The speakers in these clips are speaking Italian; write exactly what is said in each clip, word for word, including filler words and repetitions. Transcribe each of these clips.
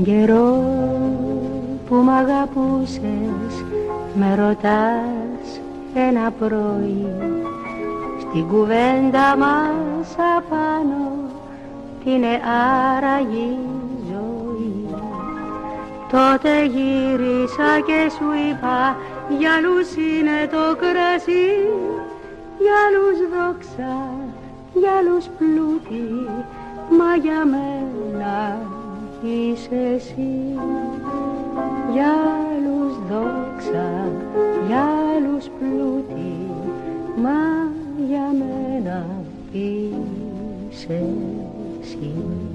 καιρό που μ' αγαπούσες με ρωτάς ένα πρωί, στην κουβέντα μας απάνω τι είναι άραγε η ζωή. Τότε γύρισα και σου είπα για άλλους είναι το κρασί, για άλλους δόξα, για άλλους πλούτη, μα για μένα είσαι εσύ. Για άλλους δόξα, για άλλους πλούτη, μα για μένα είσαι εσύ.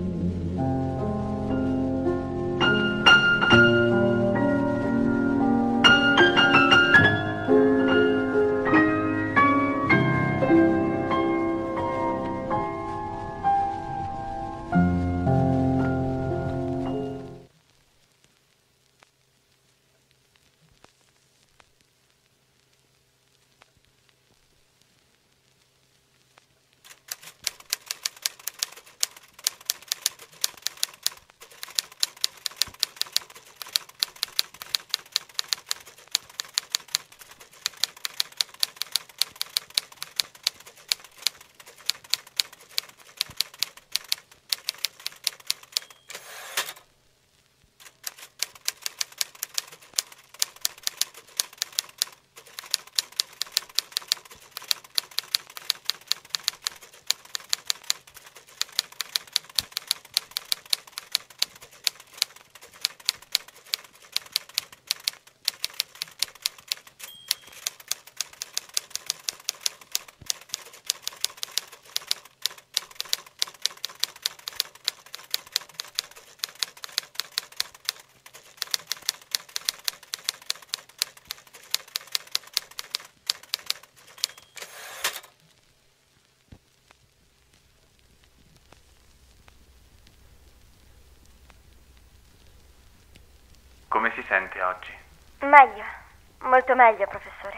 Come si sente oggi? Meglio, molto meglio, professore.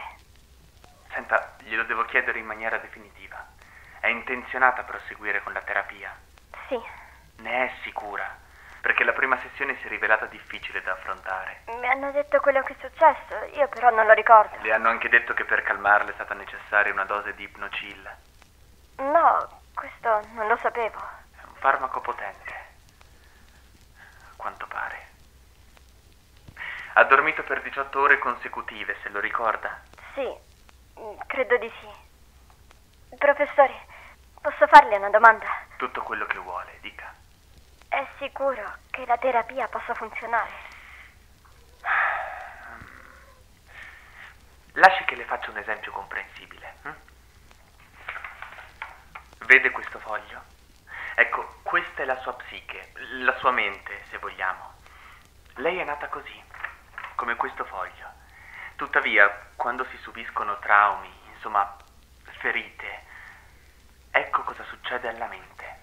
Senta, glielo devo chiedere in maniera definitiva. È intenzionata a proseguire con la terapia? Sì. Ne è sicura? Perché la prima sessione si è rivelata difficile da affrontare. Mi hanno detto quello che è successo, io però non lo ricordo. Le hanno anche detto che per calmarla è stata necessaria una dose di Ipnochill. No, questo non lo sapevo. È un farmaco potente, a quanto pare. Ha dormito per diciotto ore consecutive, se lo ricorda? Sì, credo di sì. Professore, posso farle una domanda? Tutto quello che vuole, dica. È sicuro che la terapia possa funzionare? Lasci che le faccia un esempio comprensibile. Hm? Vede questo foglio? Ecco, questa è la sua psiche, la sua mente, se vogliamo. Lei è nata così, come questo foglio. Tuttavia, quando si subiscono traumi, insomma, ferite, ecco cosa succede alla mente.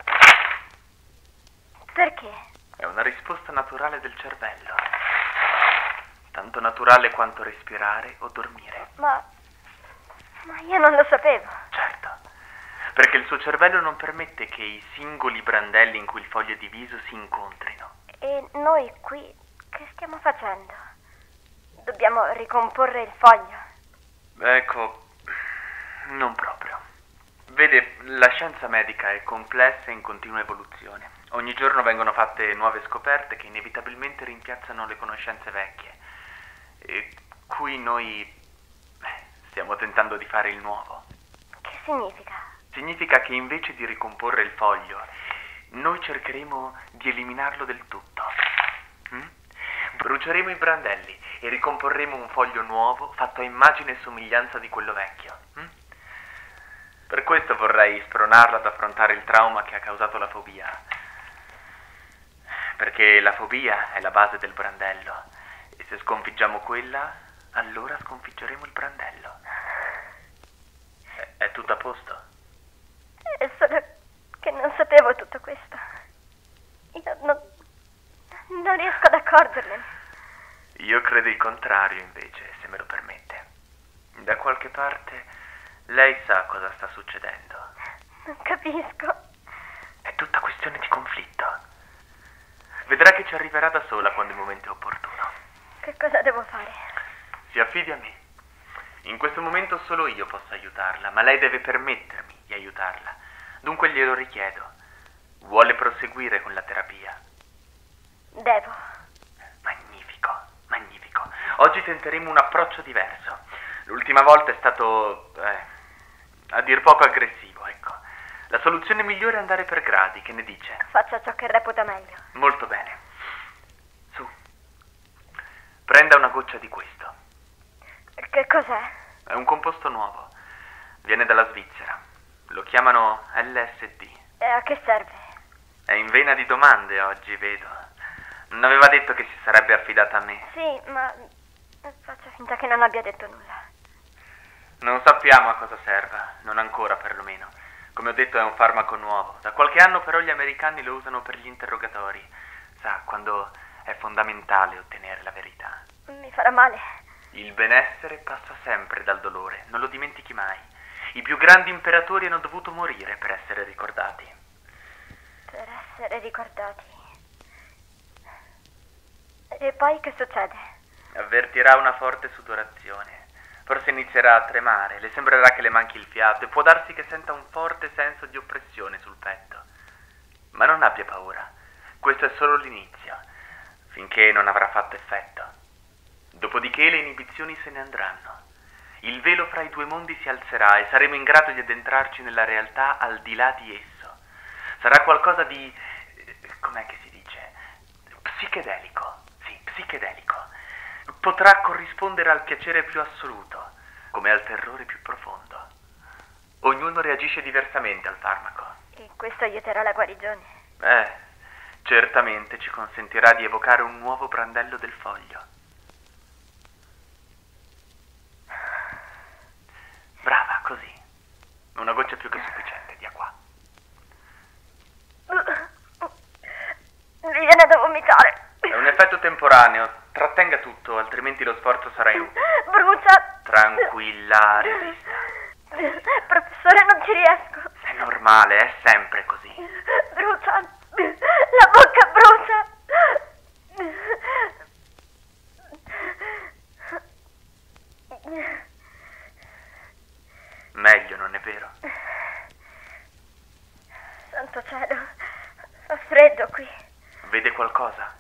Perché? È una risposta naturale del cervello. Tanto naturale quanto respirare o dormire. Ma... ma io non lo sapevo. Certo, perché il suo cervello non permette che i singoli brandelli in cui il foglio è diviso si incontrino. E noi qui che stiamo facendo? Dobbiamo ricomporre il foglio? Ecco, non proprio. Vede, la scienza medica è complessa e in continua evoluzione. Ogni giorno vengono fatte nuove scoperte che inevitabilmente rimpiazzano le conoscenze vecchie. E qui noi eh, stiamo tentando di fare il nuovo. Che significa? Significa che invece di ricomporre il foglio, noi cercheremo di eliminarlo del tutto. Mm? Bruceremo i brandelli e ricomporremo un foglio nuovo fatto a immagine e somiglianza di quello vecchio. Mm? Per questo vorrei spronarla ad affrontare il trauma che ha causato la fobia. Perché la fobia è la base del brandello. E se sconfiggiamo quella, allora sconfiggeremo il brandello. È, è tutto a posto? È solo che non sapevo tutto questo. Io non, non riesco ad accorgermene. Io credo il contrario, invece, se me lo permette. Da qualche parte lei sa cosa sta succedendo. Non capisco. È tutta questione di conflitto. Vedrà che ci arriverà da sola quando il momento è opportuno. Che cosa devo fare? Si affidi a me. In questo momento solo io posso aiutarla, ma lei deve permettermi di aiutarla. Dunque glielo richiedo. Vuole proseguire con la terapia? Devo. Magnifico, magnifico. Oggi tenteremo un approccio diverso. L'ultima volta è stato, eh, a dir poco aggressivo, ecco. La soluzione migliore è andare per gradi, che ne dice? Faccia ciò che reputa meglio. Molto bene. Su. Prenda una goccia di questo. Che cos'è? È un composto nuovo. Viene dalla Svizzera. Lo chiamano L S D. E a che serve? È in vena di domande oggi, vedo. Non aveva detto che si sarebbe affidata a me. Sì, ma faccia finta che non abbia detto nulla. Non sappiamo a cosa serva, non ancora perlomeno. Come ho detto è un farmaco nuovo. Da qualche anno però gli americani lo usano per gli interrogatori. Sa, quando è fondamentale ottenere la verità. Mi farà male. Il benessere passa sempre dal dolore, non lo dimentichi mai. I più grandi imperatori hanno dovuto morire per essere ricordati. Per essere ricordati. E poi che succede? Avvertirà una forte sudorazione. Forse inizierà a tremare, le sembrerà che le manchi il fiato e può darsi che senta un forte senso di oppressione sul petto. Ma non abbia paura, questo è solo l'inizio, finché non avrà fatto effetto. Dopodiché le inibizioni se ne andranno. Il velo fra i due mondi si alzerà e saremo in grado di addentrarci nella realtà al di là di esso. Sarà qualcosa di, com'è che si dice? Psichedelico, sì, psichedelico. Potrà corrispondere al piacere più assoluto, come al terrore più profondo. Ognuno reagisce diversamente al farmaco. E questo aiuterà la guarigione? Eh, certamente ci consentirà di evocare un nuovo brandello del foglio. Brava, così. Una goccia più che sufficiente, dia qua. Mi viene da vomitare. È un effetto temporaneo. Trattenga tutto, altrimenti lo sforzo sarà inutile. Brucia. Tranquilla, resista. Professore, non ci riesco. È normale, è sempre così. Brucia. La bocca brucia. Meglio, non è vero? Santo cielo, fa freddo qui. Vede qualcosa?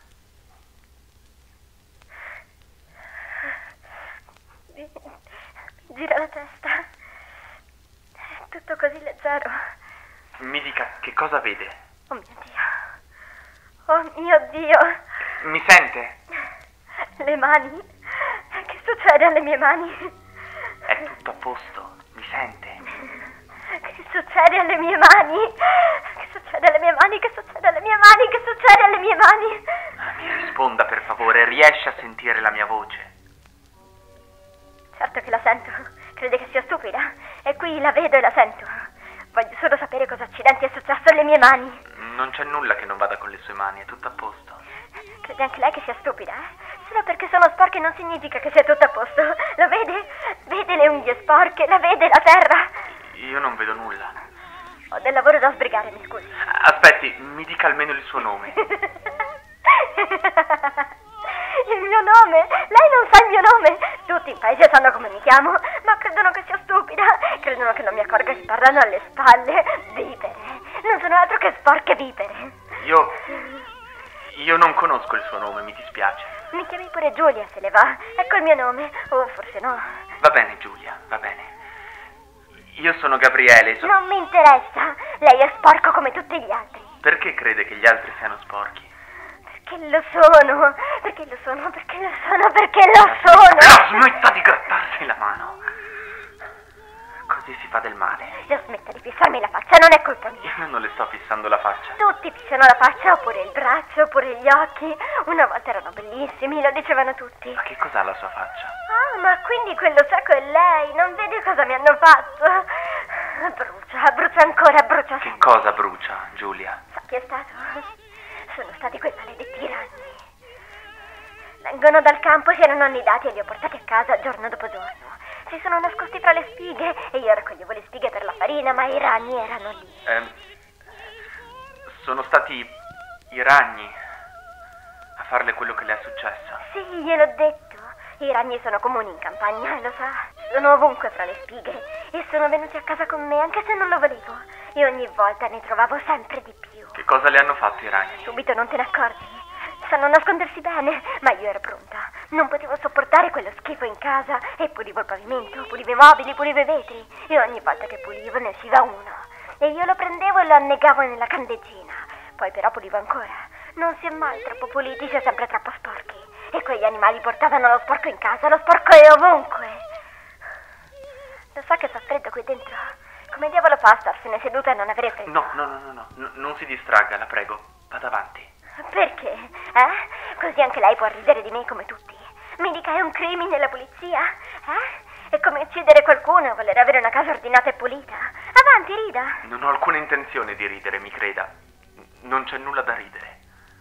Mi gira la testa. È tutto così leggero. Mi dica, che cosa vede? Oh mio Dio. Oh mio Dio. Mi sente? Le mani. Che succede alle mie mani? È tutto a posto, mi sente? Che succede alle mie mani? Che succede alle mie mani? Che succede alle mie mani? Che succede alle mie mani? Mi risponda per favore, riesce a sentire la mia voce? Certo che la sento. Crede che sia stupida? E qui la vedo e la sento. Voglio solo sapere cosa accidenti è successo alle mie mani. Non c'è nulla che non vada con le sue mani, è tutto a posto. Crede anche lei che sia stupida, eh? Solo perché sono sporche non significa che sia tutto a posto. Lo vede? Vede le unghie sporche, la vede la terra. Io non vedo nulla. Ho del lavoro da sbrigare, mi scusi. Aspetti, mi dica almeno il suo nome. Il mio nome? Lei non sa il mio nome? Tutti in paese sanno come mi chiamo, ma credono che sia stupida. Credono che non mi accorga che parlano alle spalle. Vipere. Non sono altro che sporche vipere. Io... Io non conosco il suo nome, mi dispiace. Mi chiami pure Giulia, se le va. Ecco il mio nome. O forse no. Va bene, Giulia, va bene. Io sono Gabriele. So... Non mi interessa. Lei è sporco come tutti gli altri. Perché crede che gli altri siano sporchi? Perché lo sono. Perché lo sono, perché lo sono, perché lo sono. No, smetta di grattarsi la mano. Così si fa del male. Non smetta di fissarmi la faccia, non è colpa mia. Io non le sto fissando la faccia. Tutti fissano la faccia, oppure il braccio, oppure gli occhi. Una volta erano bellissimi, lo dicevano tutti. Ma che cos'ha la sua faccia? Ah, ma quindi quello cieco è lei. Non vede cosa mi hanno fatto? Brucia, brucia ancora, brucia Che sempre. cosa brucia, Giulia? Sa chi è stato? Sono stati quei maledetti ragni. Vengono dal campo, si erano annidati e li ho portati a casa giorno dopo giorno. Si sono nascosti tra le spighe e io raccoglievo le spighe per la farina, ma i ragni erano lì. Eh, sono stati i ragni. farle quello che le è successo? Sì, gliel'ho detto. I ragni sono comuni in campagna, lo sa. Sono ovunque fra le spighe e sono venuti a casa con me anche se non lo volevo. E ogni volta ne trovavo sempre di più. Che cosa le hanno fatto i ragni? Subito non te ne accorgi? Sanno nascondersi bene, ma io ero pronta. Non potevo sopportare quello schifo in casa e pulivo il pavimento, pulivo i mobili, pulivo i vetri. E ogni volta che pulivo ne usciva uno. E io lo prendevo e lo annegavo nella candeggina. Poi però pulivo ancora. Non si è mai troppo puliti, si è sempre troppo sporchi. E quegli animali portavano lo sporco in casa, lo sporco è ovunque. Lo sa che fa freddo qui dentro? Come diavolo fa a starsene seduta e non avere freddo? No, no, no, no, no, no, non si distragga, la prego. Vada avanti. Perché? Eh? Così anche lei può ridere di me come tutti. Mi dica è un crimine la pulizia? Eh? È come uccidere qualcuno o voler avere una casa ordinata e pulita. Avanti, rida. Non ho alcuna intenzione di ridere, mi creda. Non c'è nulla da ridere.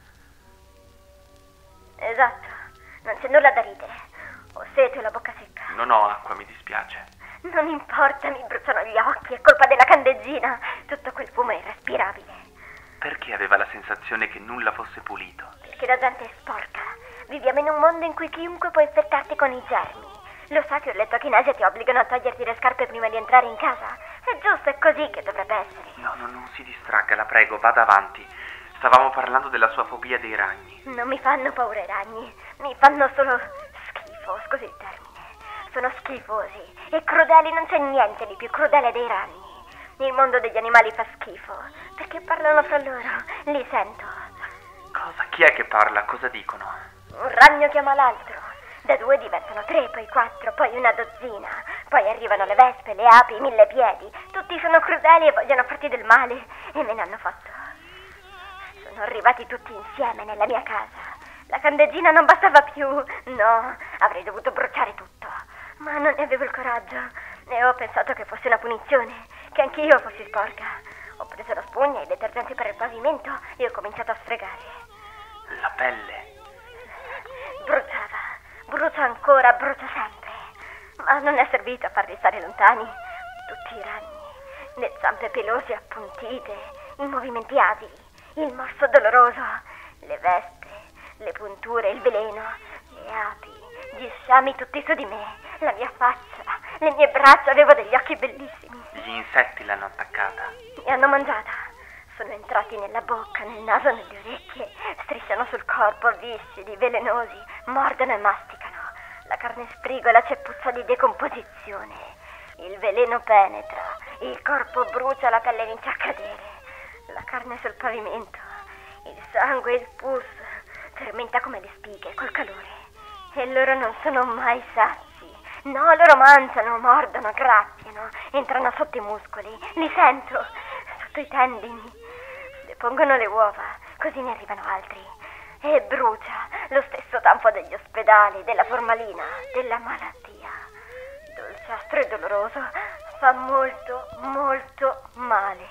Esatto, non c'è nulla da ridere. Ho sete o la bocca secca. Non ho acqua, mi dispiace. Non importa, mi bruciano gli occhi, è colpa della candeggina. Tutto quel fumo è irrespirabile. Perché aveva la sensazione che nulla fosse pulito? Perché la gente è sporca. Viviamo in un mondo in cui chiunque può infettarti con i germi. Lo sa che ho letto che in Asia ti obbligano a toglierti le scarpe prima di entrare in casa? È giusto, è così che dovrebbe essere. No, no, non si distragga, la prego, vada avanti. Stavamo parlando della sua fobia dei ragni. Non mi fanno paura i ragni, mi fanno solo schifo, scusi il termine. Sono schifosi e crudeli, non c'è niente di più crudele dei ragni. Il mondo degli animali fa schifo, perché parlano fra loro, li sento. Cosa? Chi è che parla? Cosa dicono? Un ragno chiama l'altro, da due diventano tre, poi quattro, poi una dozzina. Poi arrivano le vespe, le api, i mille piedi. Tutti sono crudeli e vogliono farti del male, e me ne hanno fatto. Sono arrivati tutti insieme nella mia casa. La candeggina non bastava più, no, avrei dovuto bruciare tutto. Ma non ne avevo il coraggio e ho pensato che fosse una punizione, che anch'io fossi sporca. Ho preso la spugna e il detergente per il pavimento e ho cominciato a sfregare. La pelle. Bruciava, brucia ancora, brucia sempre. Ma non è servito a farli stare lontani. Tutti i ragni, le zampe pelose e appuntite, i movimenti abili, il morso doloroso, le vespe, le punture, il veleno, le api, gli sciami tutti su di me, la mia faccia, le mie braccia, avevo degli occhi bellissimi. Gli insetti l'hanno attaccata. Mi hanno mangiata. Sono entrati nella bocca, nel naso, nelle orecchie, strisciano sul corpo, viscidi, velenosi, mordono e masticano. La carne sfrigola, c'è puzza di decomposizione. Il veleno penetra, il corpo brucia, la pelle inizia a cadere. La carne sul pavimento, il sangue, il pus, fermenta come le spighe col calore. E loro non sono mai sazi. No, loro mangiano, mordono, graziano, entrano sotto i muscoli, li sento, sotto i tendini. Depongono le uova, così ne arrivano altri. E brucia, lo stesso tanfo degli ospedali, della formalina, della malattia. Dolciastro e doloroso, fa molto, molto male.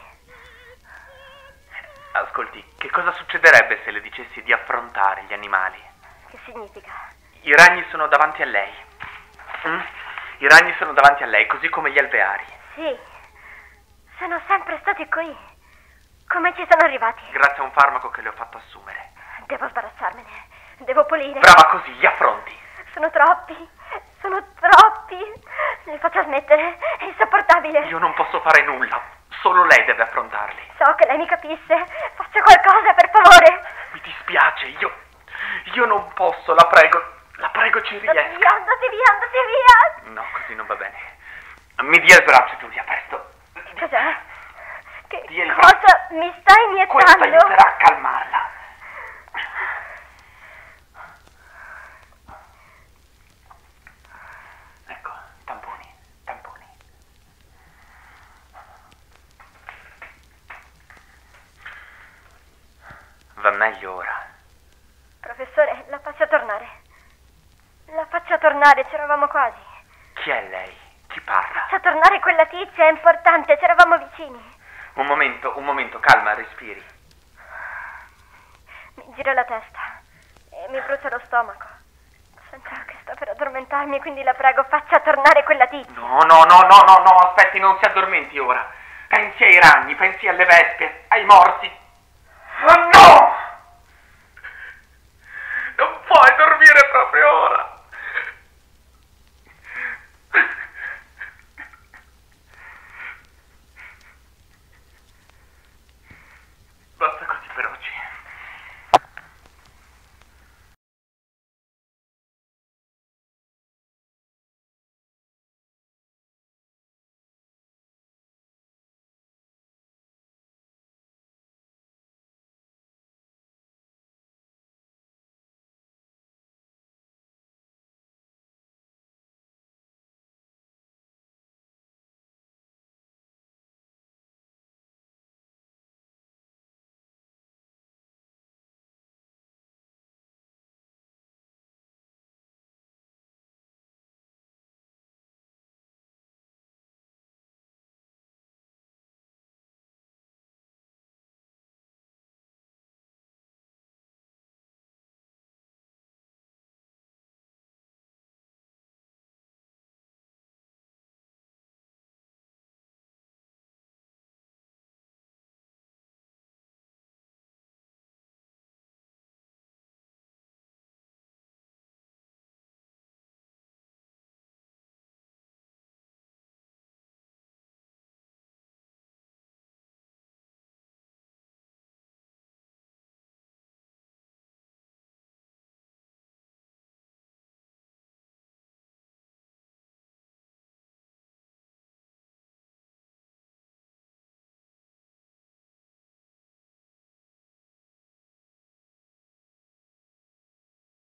Ascolti, che cosa succederebbe se le dicessi di affrontare gli animali? Che significa? I ragni sono davanti a lei. Mm? I ragni sono davanti a lei, così come gli alveari. Sì, sono sempre stati qui. Come ci sono arrivati? Grazie a un farmaco che le ho fatto assumere. Devo sbarazzarmene, devo pulire. Brava, così, li affronti. Sono troppi, sono troppi. Li faccio smettere, è insopportabile. Io non posso fare nulla, solo lei deve affrontarli. So che lei mi capisce, faccia qualcosa per favore. Mi dispiace, io, io non posso, la prego, la prego ci riesca. Andate via, andate via, andate via. No, così non va bene. Mi dia il braccio, Giulia, presto. Cos'è? Che Dia il cosa braccio. mi sta iniettando? Questo aiuterà a calmarla. Ecco, tamponi, tamponi. Va meglio ora. Professore, la faccio tornare. La faccio tornare, c'eravamo quasi. Chi è lei? Chi parla? Faccio tornare quella tizia, è importante, c'eravamo vicini. Un momento, un momento, calma, respiri. Mi gira la testa e mi brucia lo stomaco. Sento che sto per addormentarmi, quindi la prego, faccia tornare quella tizia. No, no, no, no, no, no, aspetti, non si addormenti ora. Pensi ai ragni, pensi alle vespe, ai morsi. Oh, no!